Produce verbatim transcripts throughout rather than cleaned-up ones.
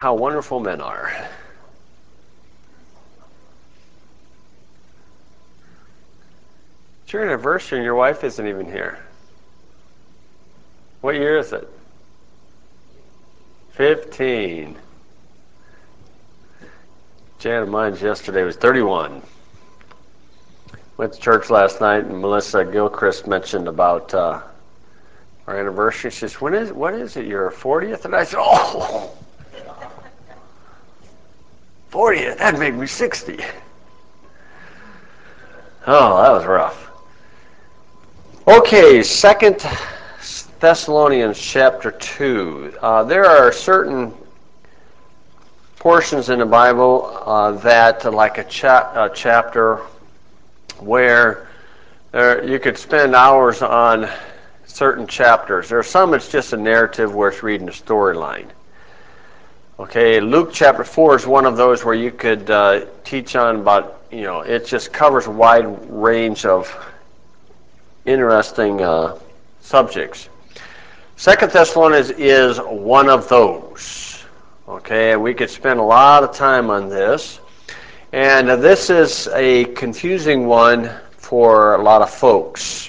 how wonderful men are. It's your anniversary and your wife isn't even here. What year is it? fifteen. Jan of mine's yesterday was thirty-one. Went to church last night and Melissa Gilchrist mentioned about uh, our anniversary. She says, when is, what is it, your fortieth? And I said, oh, fortieth, that'd make me sixty. Oh, that was rough. Okay, Second Thessalonians chapter two. Uh, there are certain portions in the Bible uh, that, uh, like a, cha- a chapter, where there, you could spend hours on certain chapters. There are some it's just a narrative where it's reading a storyline. Okay, Luke chapter four is one of those where you could uh, teach on about, you know, it just covers a wide range of interesting uh, subjects. Second Thessalonians is one of those. Okay, we could spend a lot of time on this. And uh, this is a confusing one for a lot of folks.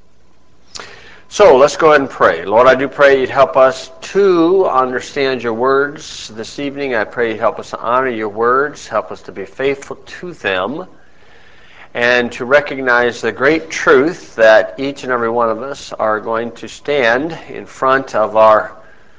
So let's go ahead and pray. Lord, I do pray you'd help us to understand your words this evening. I pray you'd help us to honor your words, help us to be faithful to them, and to recognize the great truth that each and every one of us are going to stand in front of our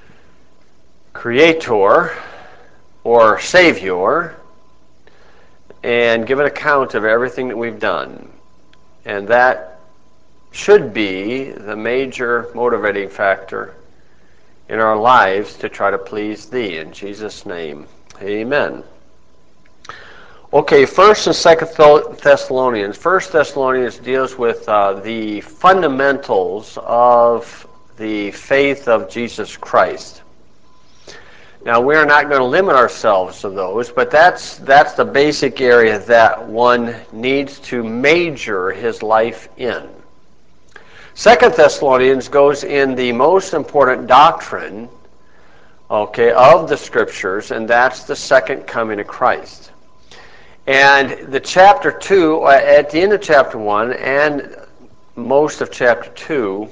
Creator or Savior and give an account of everything that we've done. And that should be the major motivating factor in our lives to try to please Thee. In Jesus' name, amen. Okay, First and Second Thessalonians. First Thessalonians deals with uh, the fundamentals of the faith of Jesus Christ. Now, we are not going to limit ourselves to those, but that's that's the basic area that one needs to major his life in. Second Thessalonians goes in the most important doctrine, okay, of the Scriptures, and that's the second coming of Christ. And the chapter two, at the end of chapter one and most of chapter two,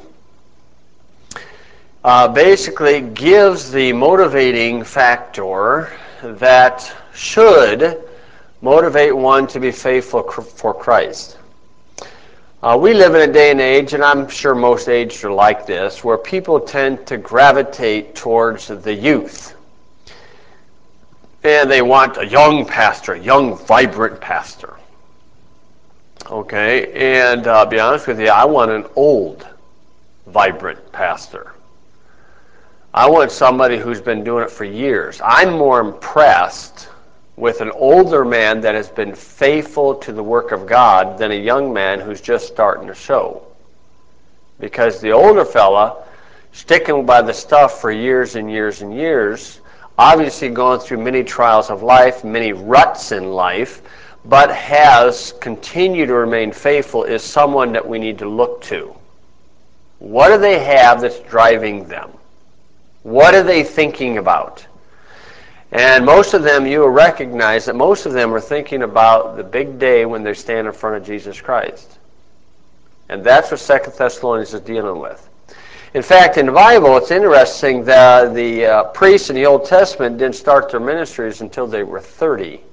uh, basically gives the motivating factor that should motivate one to be faithful for Christ. Uh, we live in a day and age, and I'm sure most ages are like this, where people tend to gravitate towards the youth. And they want a young pastor, a young, vibrant pastor. Okay, and uh, I'll be honest with you, I want an old, vibrant pastor. I want somebody who's been doing it for years. I'm more impressed with an older man that has been faithful to the work of God than a young man who's just starting to show. Because the older fella, sticking by the stuff for years and years and years, obviously going through many trials of life, many ruts in life, but has continued to remain faithful, is someone that we need to look to. What do they have that's driving them? What are they thinking about? And most of them, you will recognize that most of them are thinking about the big day when they stand in front of Jesus Christ. And that's what Second Thessalonians is dealing with. In fact, in the Bible, it's interesting that the uh, priests in the Old Testament didn't start their ministries until they were thirty.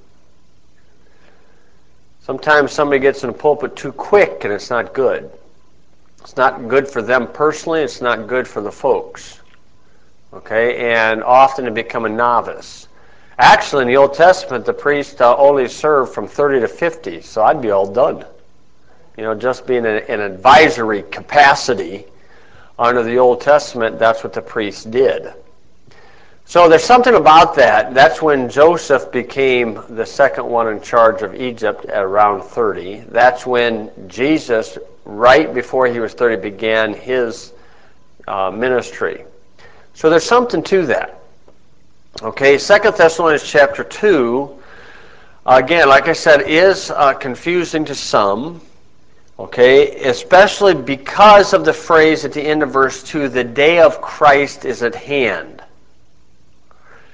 Sometimes somebody gets in the pulpit too quick, and it's not good. It's not good for them personally. It's not good for the folks. Okay, and often they become a novice. Actually, in the Old Testament, the priest uh, only served from thirty to fifty, so I'd be all done. You know, just being in an advisory capacity under the Old Testament, that's what the priests did. So there's something about that. That's when Joseph became the second one in charge of Egypt at around thirty. That's when Jesus, right before he was thirty, began his uh, ministry. So there's something to that. Okay, Second Thessalonians chapter two, again, like I said, is uh, confusing to some, okay, especially because of the phrase at the end of verse two, the day of Christ is at hand.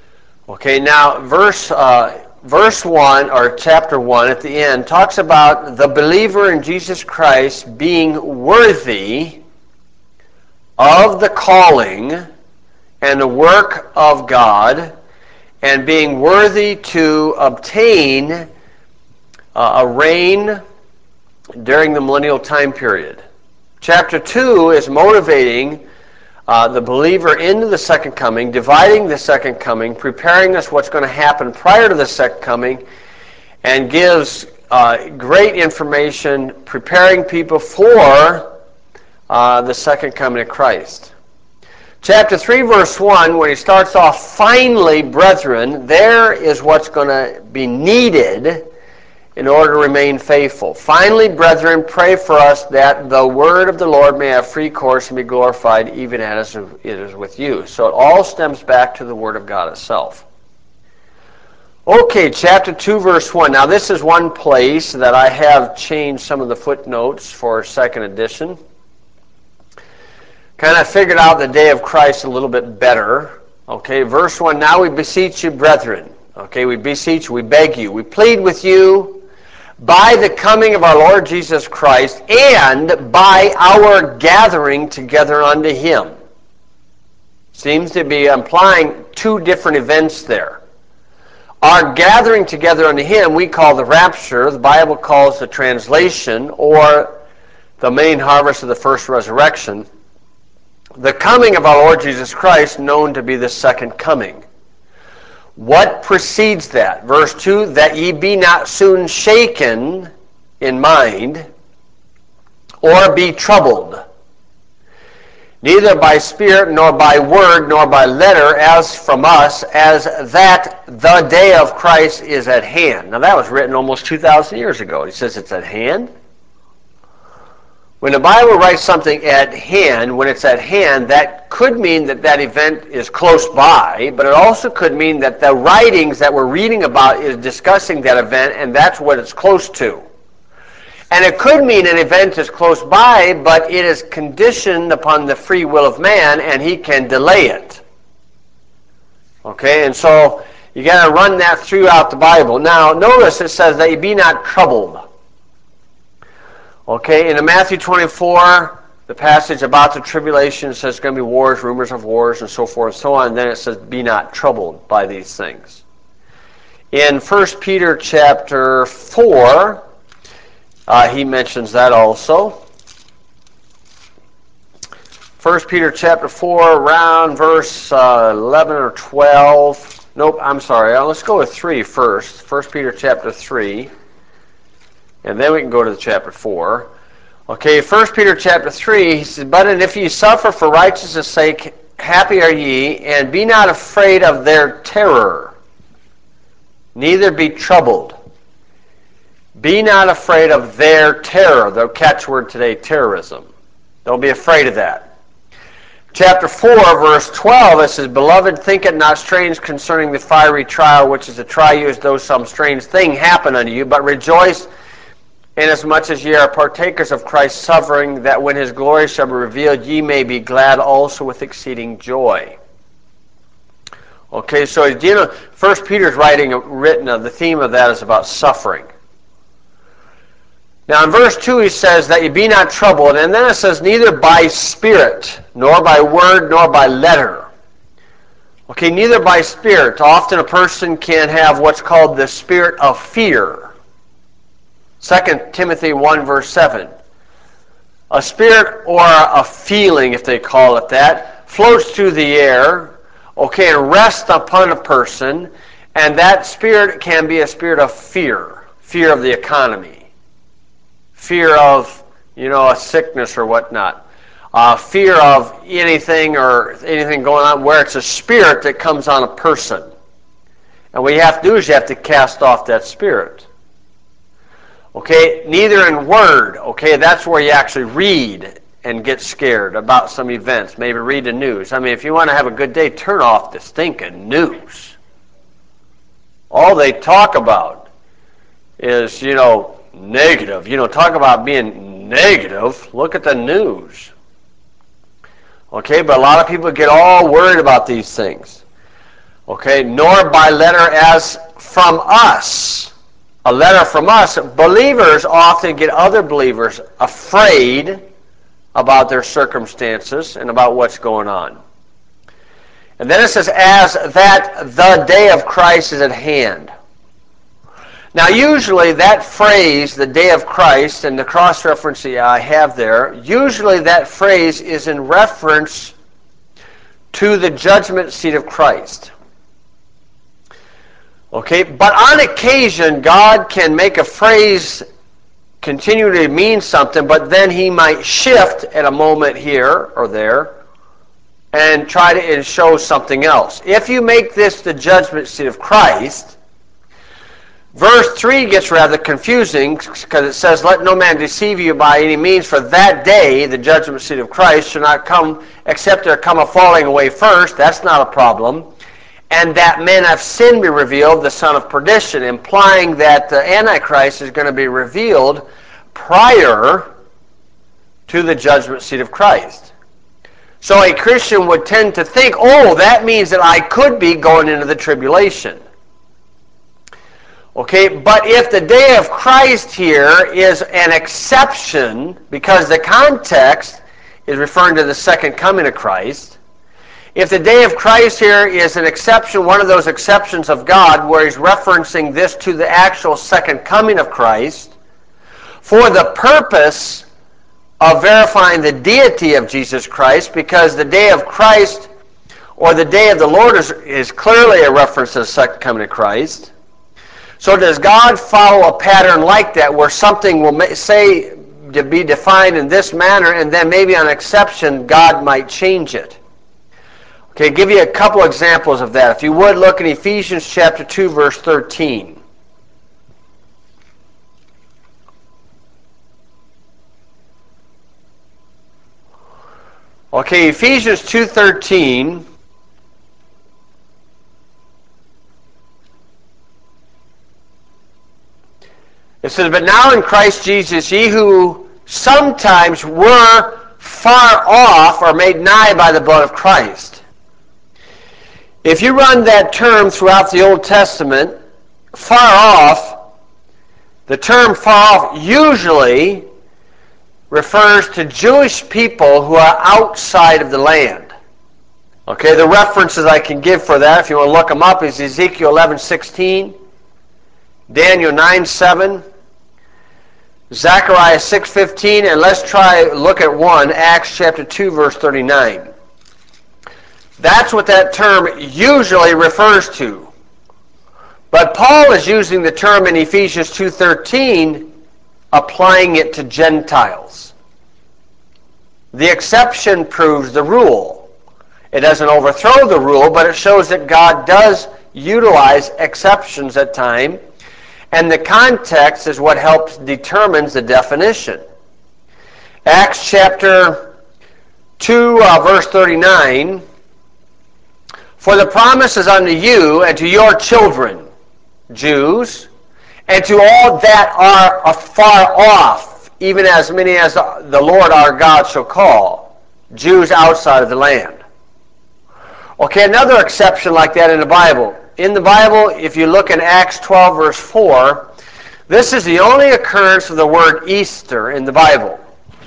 Okay, now verse uh, verse one, or chapter one at the end, talks about the believer in Jesus Christ being worthy of the calling and the work of God, and being worthy to obtain uh, a reign during the millennial time period. Chapter two is motivating uh, the believer into the second coming, dividing the second coming, preparing us what's going to happen prior to the second coming, and gives uh, great information preparing people for uh, the second coming of Christ. Chapter three, verse one, when he starts off, finally, brethren, there is what's going to be needed in order to remain faithful. Finally, brethren, pray for us that the word of the Lord may have free course and be glorified, even as it is with you. So it all stems back to the word of God itself. Okay, chapter two, verse one. Now, this is one place that I have changed some of the footnotes for second edition. Kind of figured out the day of Christ a little bit better. Okay, verse one, now we beseech you, brethren. Okay, we beseech you, we beg you, we plead with you by the coming of our Lord Jesus Christ and by our gathering together unto him. Seems to be implying two different events there. Our gathering together unto him we call the rapture. The Bible calls the translation, or the main harvest of the first resurrection. The coming of our Lord Jesus Christ, known to be the second coming. What precedes that? Verse two, that ye be not soon shaken in mind, or be troubled, neither by spirit, nor by word, nor by letter, as from us, as that the day of Christ is at hand. Now that was written almost two thousand years ago. He says it's at hand. When the Bible writes something at hand, when it's at hand, that could mean that that event is close by, but it also could mean that the writings that we're reading about is discussing that event, and that's what it's close to. And it could mean an event is close by, but it is conditioned upon the free will of man, and he can delay it. Okay, and so you got to run that throughout the Bible. Now, notice it says that you be not troubled. Okay, in Matthew twenty-four, the passage about the tribulation says there's going to be wars, rumors of wars, and so forth and so on. And then it says, be not troubled by these things. In First Peter chapter four, uh, he mentions that also. First Peter chapter four, around verse uh, eleven or twelve. Nope, I'm sorry. Uh, let's go with three first. First Peter chapter three. And then we can go to the chapter four. Okay, First Peter chapter three, he says, but if ye suffer for righteousness' sake, happy are ye, and be not afraid of their terror, neither be troubled. Be not afraid of their terror, the catchword today, terrorism. Don't be afraid of that. Chapter four, verse twelve, it says, beloved, think it not strange concerning the fiery trial, which is to try you as though some strange thing happened unto you, but rejoice inasmuch as ye are partakers of Christ's suffering, that when his glory shall be revealed, ye may be glad also with exceeding joy. Okay, so you know, First Peter's writing, written, uh, the theme of that is about suffering. Now in verse two he says that ye be not troubled, and then it says neither by spirit, nor by word, nor by letter. Okay, neither by spirit. Often a person can have what's called the spirit of fear. Second Timothy one, verse seven. A spirit or a feeling, if they call it that, floats through the air, okay, and rests upon a person, and that spirit can be a spirit of fear. Fear of the economy. Fear of, you know, a sickness or whatnot. Uh, fear of anything or anything going on where it's a spirit that comes on a person. And what you have to do is you have to cast off that spirit. Okay, neither in word. Okay, that's where you actually read and get scared about some events. Maybe read the news. I mean, if you want to have a good day, turn off the stinking news. All they talk about is, you know, negative. You know, talk about being negative. Look at the news. Okay, but a lot of people get all worried about these things. Okay, nor by letter as from us. A letter from us. Believers often get other believers afraid about their circumstances and about what's going on. And then it says, as that the day of Christ is at hand. Now usually that phrase, the day of Christ, and the cross-reference I have there, usually that phrase is in reference to the judgment seat of Christ. Okay, but on occasion, God can make a phrase continue to mean something, but then he might shift at a moment here or there and try to show something else. If you make this the judgment seat of Christ, verse three gets rather confusing because it says, let no man deceive you by any means, for that day, the judgment seat of Christ, shall not come except there come a falling away first. That's not a problem. And that men of sin be revealed, the son of perdition, implying that the Antichrist is going to be revealed prior to the judgment seat of Christ. So a Christian would tend to think, oh, that means that I could be going into the tribulation. Okay, but if the day of Christ here is an exception, because the context is referring to the second coming of Christ, if the day of Christ here is an exception, one of those exceptions of God, where he's referencing this to the actual second coming of Christ, for the purpose of verifying the deity of Jesus Christ, because the day of Christ or the day of the Lord is, is clearly a reference to the second coming of Christ. So does God follow a pattern like that where something will say to be defined in this manner and then maybe on exception God might change it? Okay, give you a couple examples of that. If you would look in Ephesians chapter two, verse thirteen. Okay, Ephesians two thirteen. It says, but now in Christ Jesus, ye who sometimes were far off are made nigh by the blood of Christ. If you run that term throughout the Old Testament, far off, the term far off usually refers to Jewish people who are outside of the land. Okay, the references I can give for that, if you want to look them up, is Ezekiel eleven sixteen, Daniel nine seven, Zechariah six fifteen, and let's try look at one, Acts chapter two, verse thirty-nine. That's what that term usually refers to. But Paul is using the term in Ephesians two thirteen, applying it to Gentiles. The exception proves the rule. It doesn't overthrow the rule, but it shows that God does utilize exceptions at times, and the context is what helps determines the definition. Acts chapter two, uh, verse thirty-nine, for the promise is unto you and to your children, Jews, and to all that are afar off, even as many as the Lord our God shall call, Jews outside of the land. Okay, another exception like that in the Bible. In the Bible, if you look in Acts twelve, verse four, this is the only occurrence of the word Easter in the Bible.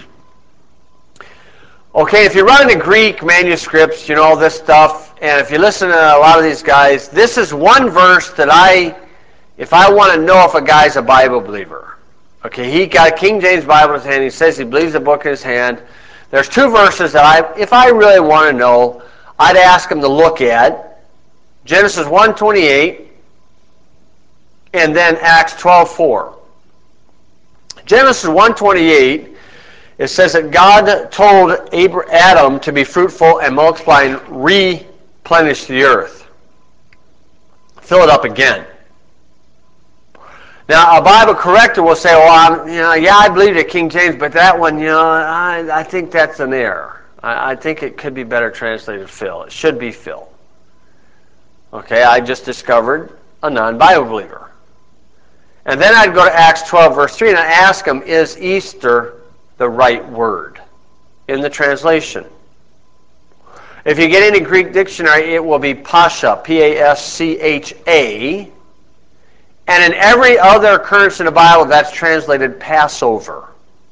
Okay, if you run into Greek manuscripts, you know this stuff, and if you listen to a lot of these guys, this is one verse that I, if I want to know if a guy's a Bible believer. Okay, he got a King James Bible in his hand, he says he believes the book in his hand. There's two verses that I, if I really want to know, I'd ask him to look at. Genesis one twenty-eight, and then Acts twelve four. Genesis one twenty-eight, it says that God told Adam to be fruitful and multiply and replenish the earth. Fill it up again. Now, a Bible corrector will say, well, I'm, you know, yeah, I believe it, King James, but that one, you know, I, I think that's an error. I, I think it could be better translated fill. It should be fill. Okay, I just discovered a non-Bible believer. And then I'd go to Acts twelve, verse three, and I ask him, is Easter the right word in the translation? If you get any Greek dictionary, it will be Pascha, P A S C H A. And in every other occurrence in the Bible, that's translated Passover.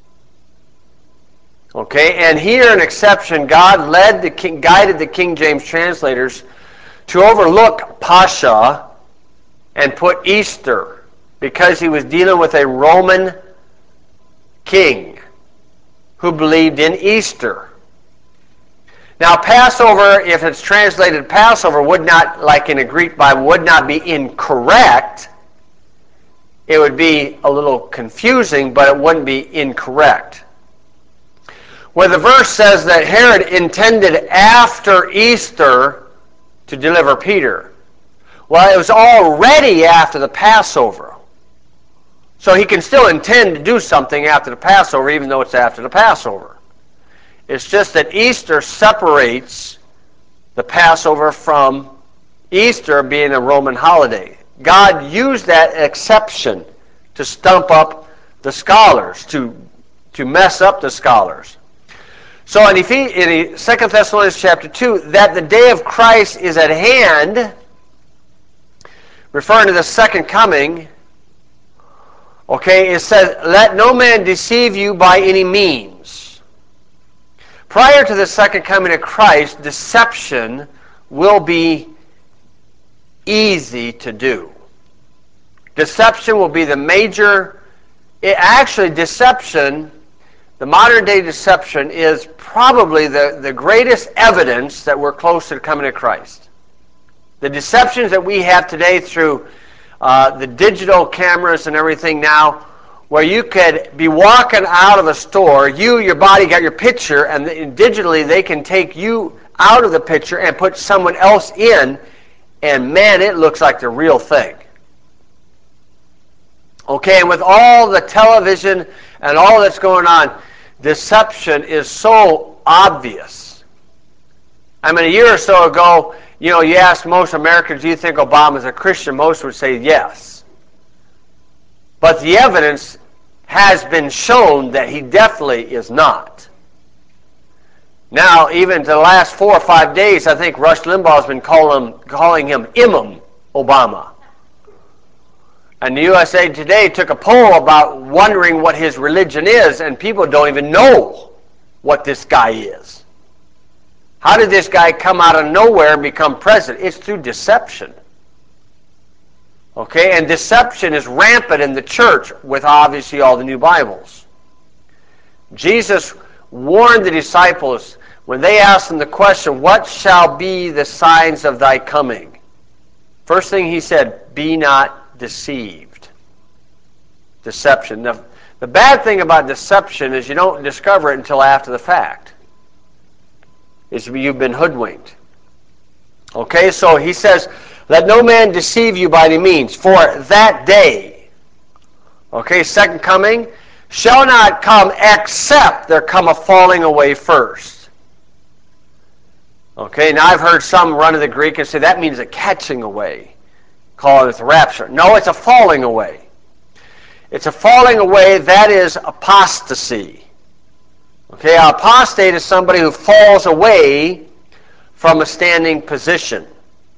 Okay, and here an exception, God led the king, guided the King James translators to overlook Pascha and put Easter, because he was dealing with a Roman king who believed in Easter. Now, Passover, if it's translated Passover, would not, like in a Greek Bible, would not be incorrect. It would be a little confusing, but it wouldn't be incorrect. Where the verse says that Herod intended after Easter to deliver Peter. Well, it was already after the Passover. So he can still intend to do something after the Passover, even though it's after the Passover. It's just that Easter separates the Passover from Easter being a Roman holiday. God used that exception to stump up the scholars, to, to mess up the scholars. So in, in Second Thessalonians chapter two, that the day of Christ is at hand, referring to the second coming, okay, it says, let no man deceive you by any means. Prior to the second coming of Christ, deception will be easy to do. Deception will be the major, it, actually deception, the modern day deception is probably the, the greatest evidence that we're close to the coming of Christ. The deceptions that we have today through uh, the digital cameras and everything now, where you could be walking out of a store, you, your body got your picture, and, the, and digitally they can take you out of the picture and put someone else in, and man, it looks like the real thing. Okay, and with all the television and all that's going on, deception is so obvious. I mean, a year or so ago, you know, you ask most Americans, do you think Obama's a Christian? Most would say yes. But the evidence has been shown that he definitely is not. Now, even to the last four or five days, I think Rush Limbaugh has been calling him, calling him Imam Obama. And the U S A Today took a poll about wondering what his religion is, and people don't even know what this guy is. How did this guy come out of nowhere and become president? It's through deception. Okay, and deception is rampant in the church with obviously all the new Bibles. Jesus warned the disciples when they asked him the question, what shall be the signs of thy coming? First thing he said, be not deceived. Deception. Now, the bad thing about deception is you don't discover it until after the fact. Is you've been hoodwinked. Okay, so he says, let no man deceive you by any means, for that day, okay, second coming, shall not come except there come a falling away first. Okay, now I've heard some run to the Greek and say that means a catching away. Call it the rapture. No, it's a falling away. It's a falling away, that is apostasy. Okay, an apostate is somebody who falls away from a standing position.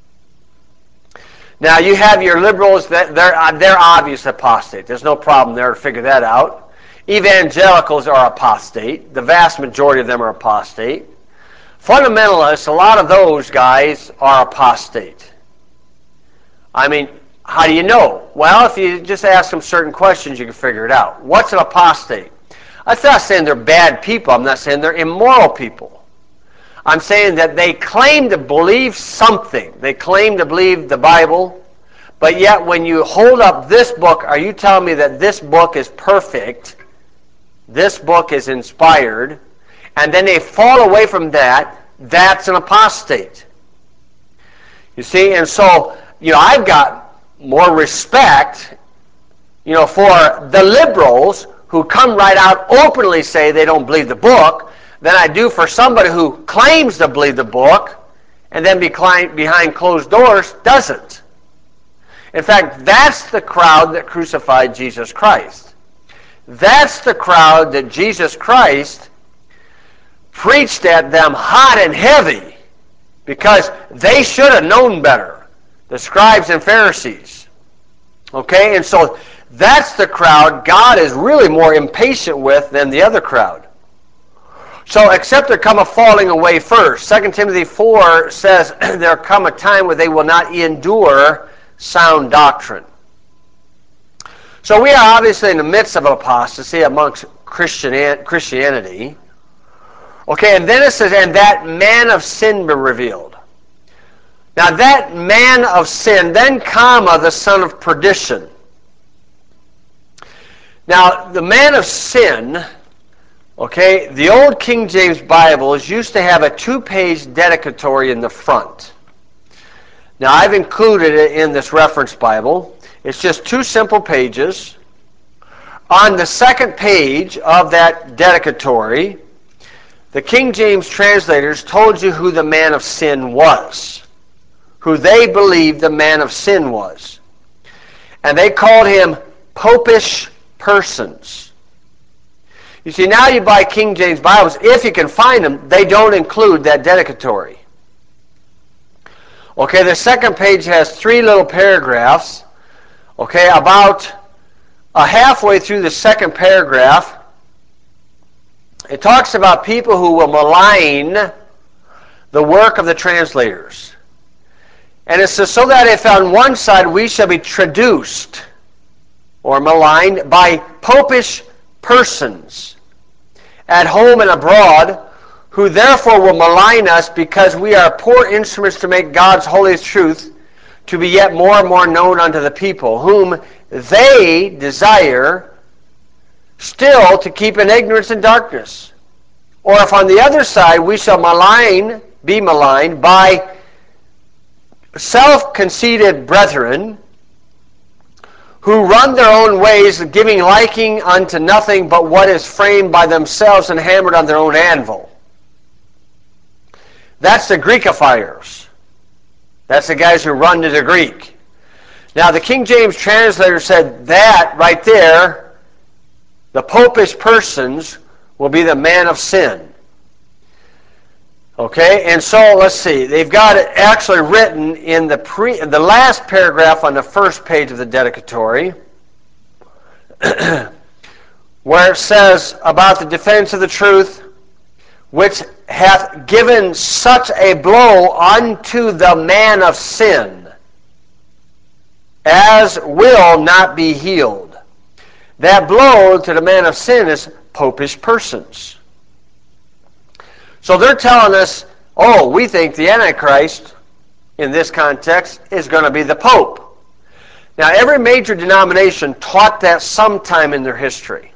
Now you have your liberals, that they're, they're obvious apostate. There's no problem there to figure that out. Evangelicals are apostate. The vast majority of them are apostate. Fundamentalists, a lot of those guys are apostate. I mean, how do you know? Well, if you just ask them certain questions, you can figure it out. What's an apostate? I'm not saying they're bad people. I'm not saying they're immoral people. I'm saying that they claim to believe something. They claim to believe the Bible, but yet when you hold up this book, are you telling me that this book is perfect, this book is inspired, and then they fall away from that? That's an apostate. You see, and so, you know, I've got more respect, you know, for the liberals who come right out openly say they don't believe the book than I do for somebody who claims to believe the book and then behind closed doors doesn't. In fact, that's the crowd that crucified Jesus Christ. That's the crowd that Jesus Christ preached at them hot and heavy because they should have known better, the scribes and Pharisees. Okay, and so that's the crowd God is really more impatient with than the other crowd. So except there come a falling away first. Second Timothy four says there come a time where they will not endure sound doctrine. So we are obviously in the midst of apostasy amongst Christian, Christianity. Okay, and then it says, and that man of sin be revealed. Now that man of sin, then comma, the son of perdition. Now the man of sin, okay, the old King James Bibles used to have a two-page dedicatory in the front. Now I've included it in this reference Bible. It's just two simple pages. On the second page of that dedicatory, the King James translators told you who the man of sin was, who they believed the man of sin was. And they called him popish persons. You see, now you buy King James Bibles, if you can find them, they don't include that dedicatory. Okay, the second page has three little paragraphs. Okay, about uh, halfway through the second paragraph, it talks about people who will malign the work of the translators. And it says, so that if on one side we shall be traduced or maligned by popish persons at home and abroad, who therefore will malign us because we are poor instruments to make God's holiest truth to be yet more and more known unto the people, whom they desire still to keep in ignorance and darkness. Or if on the other side we shall malign, be maligned by self-conceited brethren, who run their own ways, giving liking unto nothing but what is framed by themselves and hammered on their own anvil. That's the Greekifiers. That's the guys who run to the Greek. Now the King James translator said that right there, the popish persons will be the man of sin. Okay, and so let's see. They've got it actually written in the pre, the last paragraph on the first page of the dedicatory, where it says about the defense of the truth, which hath given such a blow unto the man of sin, as will not be healed. That blow to the man of sin is popish persons. So they're telling us, oh, we think the Antichrist, in this context, is going to be the Pope. Now, every major denomination taught that sometime in their history.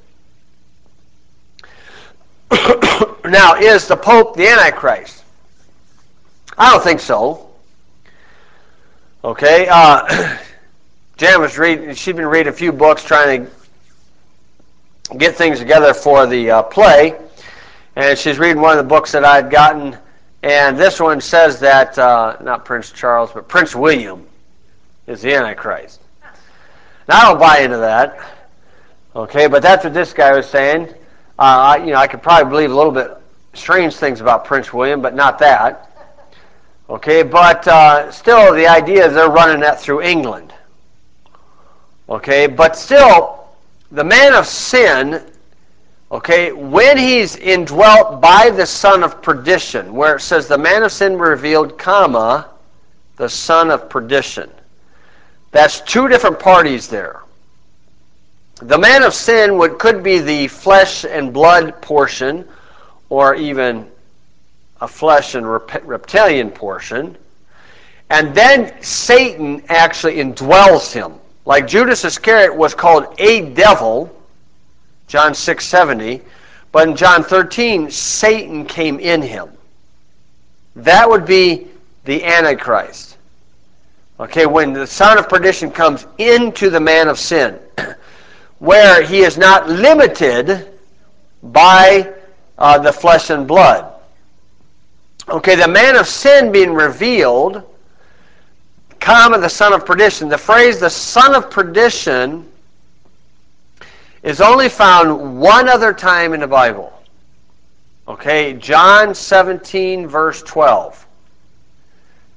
Now, is the Pope the Antichrist? I don't think so. Okay, uh, Jan was reading, she'd been reading a few books trying to get things together for the uh, play. And she's reading one of the books that I'd gotten, and this one says that, uh, not Prince Charles, but Prince William is the Antichrist. Now, I don't buy into that, okay, but that's what this guy was saying. Uh, I, you know, I could probably believe a little bit strange things about Prince William, but not that. Okay, but uh, still, the idea is they're running that through England. Okay, but still, the man of sin, okay, when he's indwelt by the son of perdition, where it says the man of sin revealed, comma, the son of perdition. That's two different parties there. The man of sin would, could be the flesh and blood portion, or even a flesh and rep- reptilian portion. And then Satan actually indwells him. Like Judas Iscariot was called a devil, John six seventy, but in John thirteen, Satan came in him. That would be the Antichrist. Okay, when the son of perdition comes into the man of sin, where he is not limited by uh, the flesh and blood. Okay, the man of sin being revealed, comma, the son of perdition. The phrase the son of perdition is only found one other time in the Bible. Okay, John seventeen, verse twelve.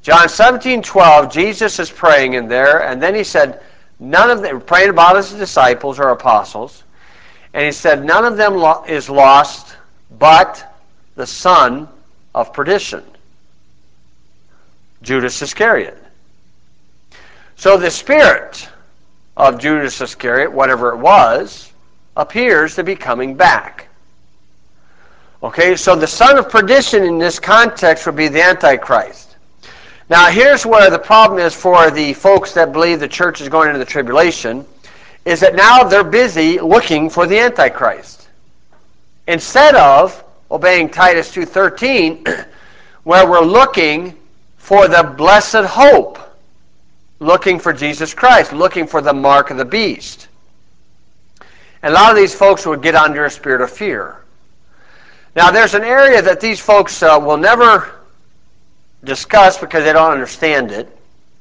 John seventeen twelve, Jesus is praying in there, and then he said, none of them, praying about his disciples or apostles, and he said, none of them lo- is lost but the son of perdition, Judas Iscariot. So the spirit of Judas Iscariot, whatever it was, appears to be coming back. Okay, so the son of perdition in this context would be the Antichrist. Now here's where the problem is for the folks that believe the church is going into the tribulation, is that now they're busy looking for the Antichrist. Instead of obeying Titus two thirteen, where we're looking for the blessed hope, looking for Jesus Christ, looking for the mark of the beast. And a lot of these folks would get under a spirit of fear. Now there's an area that these folks uh, will never discuss because they don't understand it,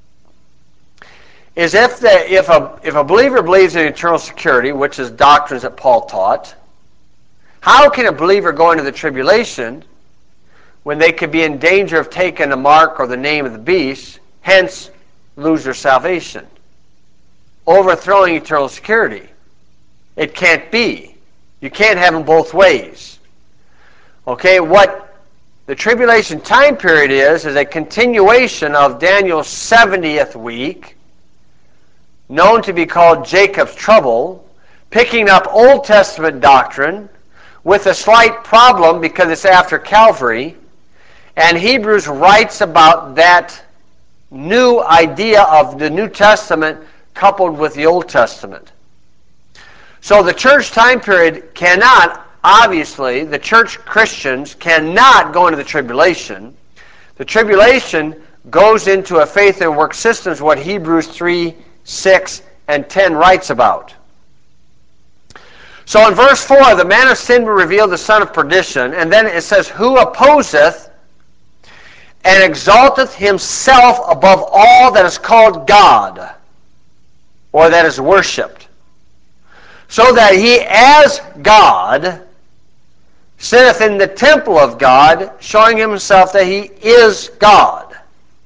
is if, the, if, a, if a believer believes in eternal security, which is doctrines that Paul taught, how can a believer go into the tribulation when they could be in danger of taking the mark or the name of the beast, hence lose their salvation, overthrowing eternal security? It can't be. You can't have them both ways. Okay, what the tribulation time period is, is a continuation of Daniel's seventieth week, known to be called Jacob's trouble, picking up Old Testament doctrine with a slight problem because it's after Calvary, and Hebrews writes about that new idea of the New Testament coupled with the Old Testament. So the church time period cannot, obviously, the church Christians cannot go into the tribulation. The tribulation goes into a faith and work systems, what Hebrews three, six, and ten writes about. So in verse four, the man of sin will reveal the son of perdition, and then it says, who opposeth and exalteth himself above all that is called God, or that is worshipped, so that he as God sitteth in the temple of God, showing himself that he is God.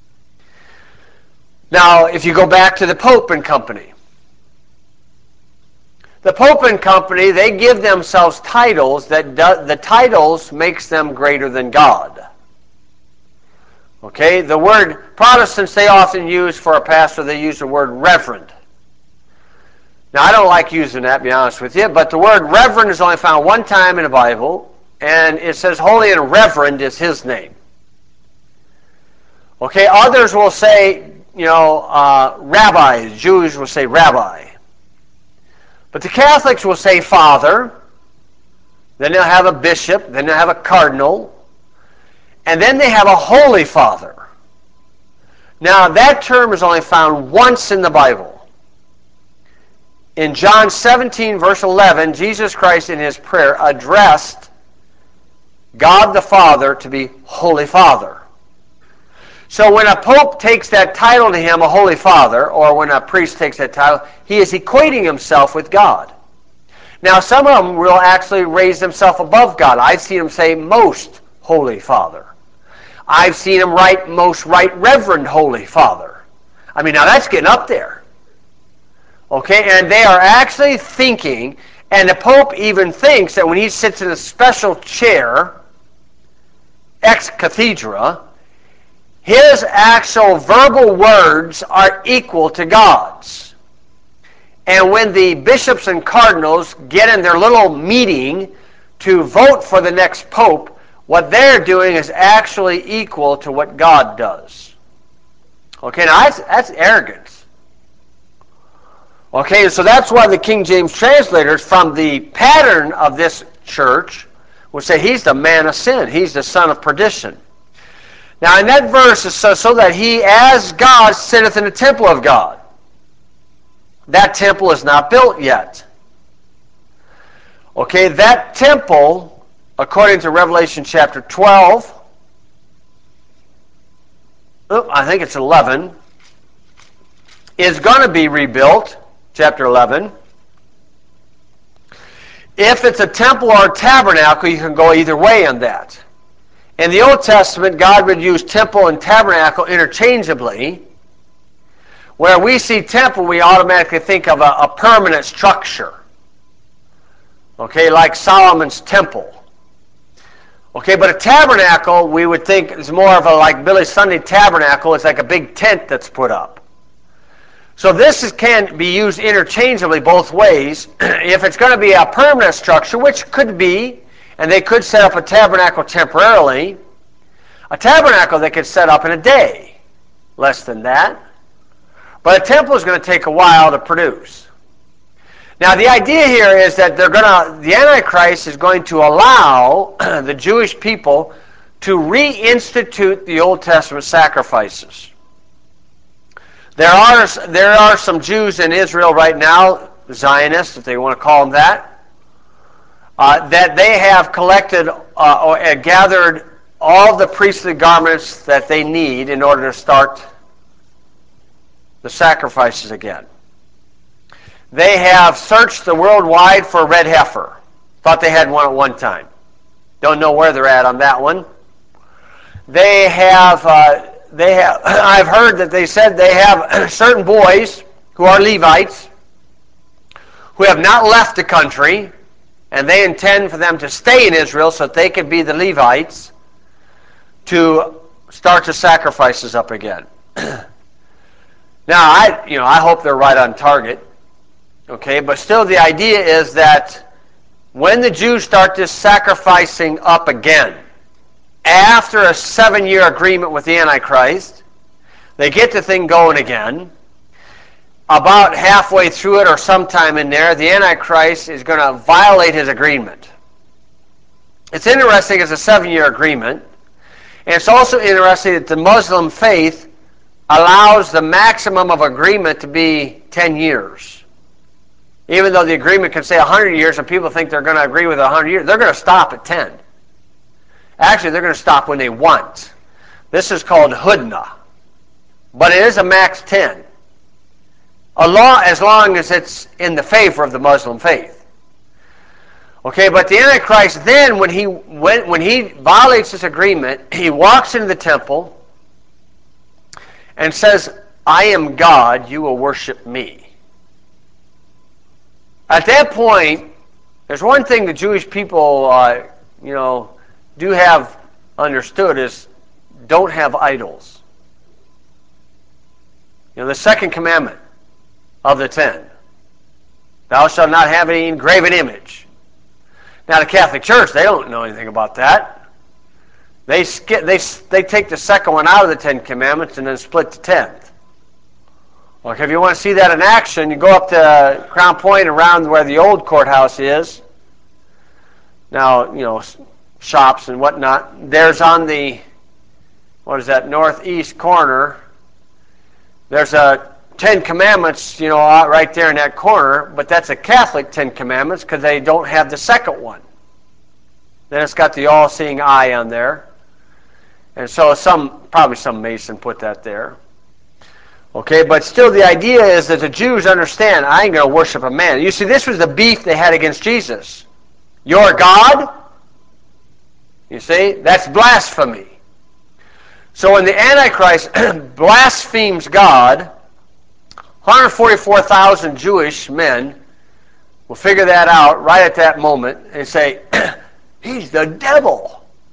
Now, if you go back to the Pope and Company, the Pope and Company, they give themselves titles that do, the titles makes them greater than God. Okay, the word Protestants, they often use for a pastor, they use the word reverend. Now, I don't like using that, to be honest with you, but the word reverend is only found one time in the Bible, and it says holy and reverend is his name. Okay, others will say, you know, uh, rabbis, Jews will say rabbi. But the Catholics will say father, then they'll have a bishop, then they'll have a cardinal, and then they have a holy father. Now, that term is only found once in the Bible. In John seventeen, verse eleven, Jesus Christ in his prayer addressed God the Father to be Holy Father. So when a pope takes that title to him, a Holy Father, or when a priest takes that title, he is equating himself with God. Now, some of them will actually raise themselves above God. I've seen them say Most Holy Father. I've seen them write Most Right Reverend Holy Father. I mean, now that's getting up there. Okay, and they are actually thinking, and the Pope even thinks that when he sits in a special chair, ex cathedra, his actual verbal words are equal to God's. And when the bishops and cardinals get in their little meeting to vote for the next pope, what they're doing is actually equal to what God does. Okay, now that's, that's arrogance. Okay, so that's why the King James translators, from the pattern of this church, will say he's the man of sin. He's the son of perdition. Now, in that verse, it says, so that he as God sitteth in the temple of God. That temple is not built yet. Okay, that temple, according to Revelation chapter twelve, oh, I think it's eleven, is going to be rebuilt, chapter eleven. If it's a temple or a tabernacle, you can go either way on that. In the Old Testament, God would use temple and tabernacle interchangeably. Where we see temple, we automatically think of a, a permanent structure. Okay, like Solomon's temple. Okay, but a tabernacle, we would think is more of a, like Billy's Sunday tabernacle. It's like a big tent that's put up. So this is, can be used interchangeably both ways. If it's going to be a permanent structure, which could be, and they could set up a tabernacle temporarily, a tabernacle they could set up in a day, less than that. But a temple is going to take a while to produce. Now the idea here is that they're going to, the Antichrist is going to allow the Jewish people to reinstitute the Old Testament sacrifices. There are, there are some Jews in Israel right now, Zionists, if they want to call them that, uh, that they have collected uh, or uh, gathered all the priestly garments that they need in order to start the sacrifices again. They have searched the worldwide for a red heifer. Thought they had one at one time. Don't know where they're at on that one. They have, uh, they have. I've heard that they said they have certain boys who are Levites who have not left the country, and they intend for them to stay in Israel so that they could be the Levites to start the sacrifices up again. Now, I, you know, I hope they're right on target. Okay, but still the idea is that when the Jews start this sacrificing up again, after a seven-year agreement with the Antichrist, they get the thing going again. About halfway through it or sometime in there, the Antichrist is going to violate his agreement. It's interesting, it's a seven-year agreement. And it's also interesting that the Muslim faith allows the maximum of agreement to be ten years. Even though the agreement can say one hundred years and people think they're going to agree with one hundred years, they're going to stop at ten. Actually, they're going to stop when they want. This is called hudna. But it is a max ten. As long as it's in the favor of the Muslim faith. Okay, but the Antichrist then, when he, when, when he violates this agreement, he walks into the temple and says, I am God, you will worship me. At that point, there's one thing the Jewish people, uh, you know, do have understood is don't have idols. You know, the second commandment of the ten. Thou shalt not have any engraven image. Now, the Catholic Church, they don't know anything about that. They skip, they they take the second one out of the Ten Commandments and then split the tenth. Okay, if you want to see that in action, you go up to Crown Point around where the old courthouse is. Now, you know, shops and whatnot. There's on the, what is that, northeast corner, there's a Ten Commandments, you know, right there in that corner, but that's a Catholic Ten Commandments because they don't have the second one. Then it's got the all-seeing eye on there. And so some, probably some Mason put that there. Okay, but still the idea is that the Jews understand, I ain't going to worship a man. You see, this was the beef they had against Jesus. Your God? You see, that's blasphemy. So when the Antichrist blasphemes God, one hundred forty-four thousand Jewish men will figure that out right at that moment and say, he's the devil.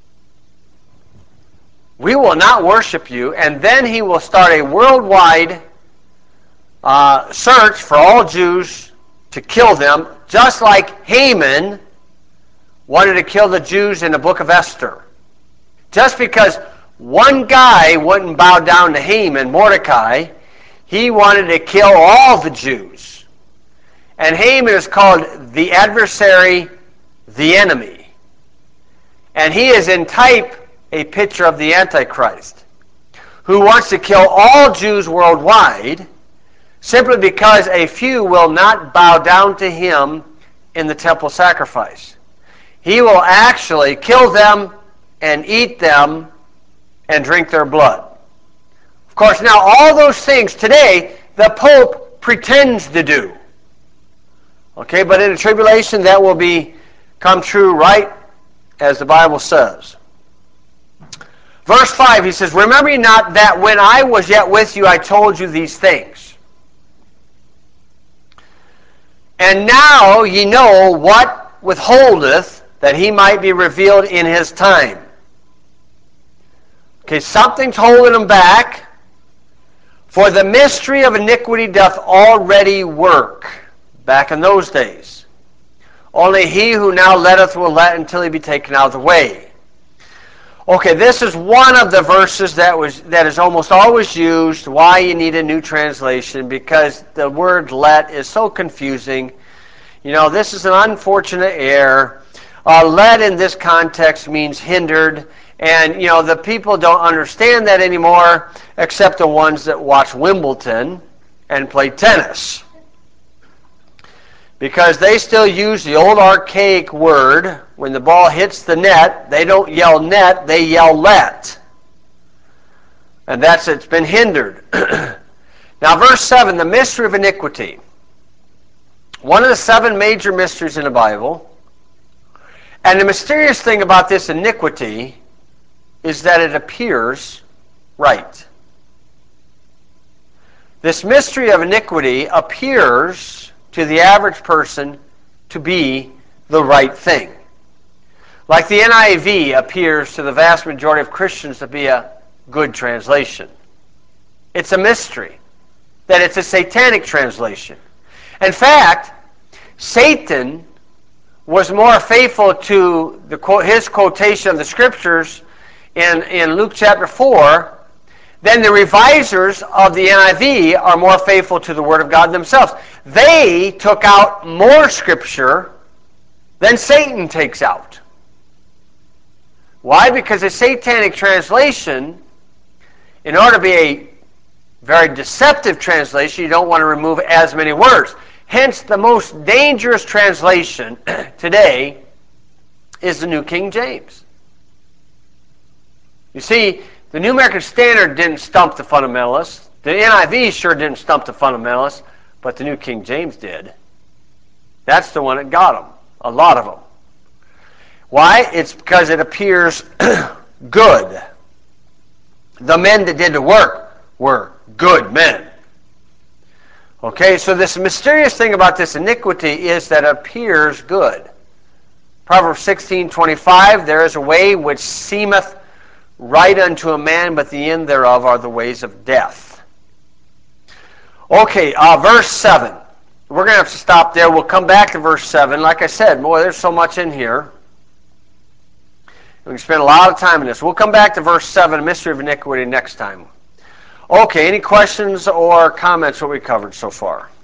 We will not worship you. And then he will start a worldwide uh, search for all Jews to kill them, just like Haman wanted to kill the Jews in the book of Esther. Just because one guy wouldn't bow down to Haman, Mordecai, he wanted to kill all the Jews. And Haman is called the adversary, the enemy. And he is in type a picture of the Antichrist, who wants to kill all Jews worldwide simply because a few will not bow down to him in the temple sacrifice. He will actually kill them and eat them and drink their blood. Of course, now all those things today the Pope pretends to do. Okay, but in the tribulation that will be come true right as the Bible says. Verse five, he says, remember ye not that when I was yet with you, I told you these things. And now ye know what withholdeth, that he might be revealed in his time. Okay, something's holding him back. For the mystery of iniquity doth already work. Back in those days. Only he who now letteth will let until he be taken out of the way. Okay, this is one of the verses that was that is almost always used, why you need a new translation, because the word let is so confusing. You know, this is an unfortunate error. Uh, let in this context means hindered, and you know, the people don't understand that anymore, except the ones that watch Wimbledon and play tennis. Because they still use the old archaic word. When the ball hits the net, they don't yell net, they yell let. And that's it's been hindered. Now verse seven, the mystery of iniquity. One of the seven major mysteries in the Bible. And the mysterious thing about this iniquity is that it appears right. This mystery of iniquity appears to the average person to be the right thing. Like the N I V appears to the vast majority of Christians to be a good translation. It's a mystery that it's a satanic translation. In fact, Satan was more faithful to the, his quotation of the scriptures in, in Luke chapter four then the revisers of the N I V are more faithful to the Word of God themselves. They took out more Scripture than Satan takes out. Why? Because a satanic translation, in order to be a very deceptive translation, you don't want to remove as many words. Hence, the most dangerous translation today is the New King James. You see, the New American Standard didn't stump the fundamentalists. The N I V sure didn't stump the fundamentalists, but the New King James did. That's the one that got them, a lot of them. Why? It's because it appears good. The men that did the work were good men. Okay, so this mysterious thing about this iniquity is that it appears good. Proverbs sixteen twenty-five, there is a way which seemeth right unto a man, but the end thereof are the ways of death. Okay, uh, verse seven. We're going to have to stop there. We'll come back to verse seven. Like I said, boy, there's so much in here. We can spend a lot of time in this. We'll come back to verse seven, mystery of iniquity, next time. Okay, any questions or comments what we covered so far?